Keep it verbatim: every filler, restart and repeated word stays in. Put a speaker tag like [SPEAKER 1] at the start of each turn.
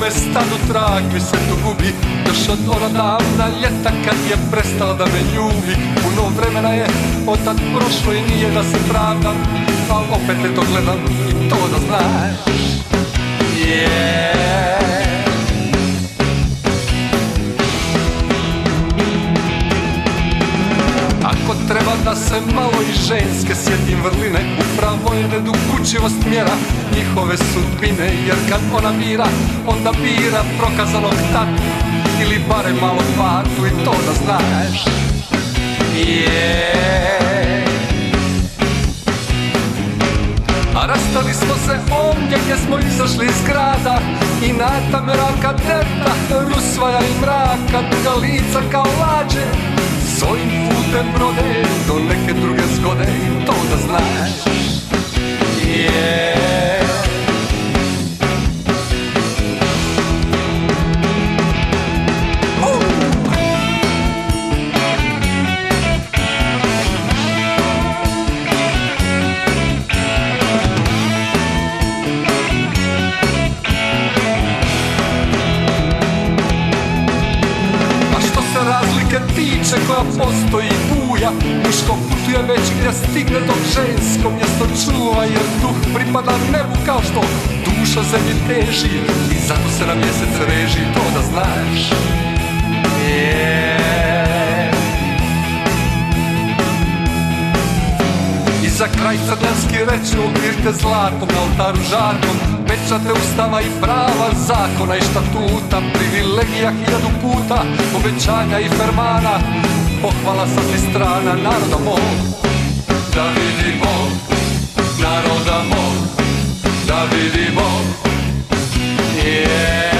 [SPEAKER 1] mome stadu trag mi se tu gubi. Još od ona davna ljeta kad je prestala da me ljubi. Puno vremena je otad prošlo i nije da se pravdam, al opet te to gledam i to da znaš. Yeah. Ako treba da se malo i ženske sjetim vrline, upravo je nedokučivost mjera njihove sudbine. Jer kad ona bira, onda bira prokazanog tatu ili barem malo fatu i to da znaš. Yeah. A rastali smo se ovdje gdje smo izašli iz grada. I Nata me raka deta, rusvaja i mraka, duga lica kao lađe svojim putem brode do neke druge zgode i to da znaš. Yeah. Tiče koja postoji buja, muško putuje već gdje stigne dok žensko mjesto čuva. Jer duh pripada nebu kao što duša zemlji teži i zato se na mjesec reži, to da znaš. Yeah. I za kraj crnjanski reći obirte zlatom na oltaru žarkom, pečate ustava i prava, zakona i štatuta, privilegija hiljadu puta, obećanja i fermana, pohvala sa svih strana naroda mog. Da vidimo, naroda mog, da vidimo, yeah.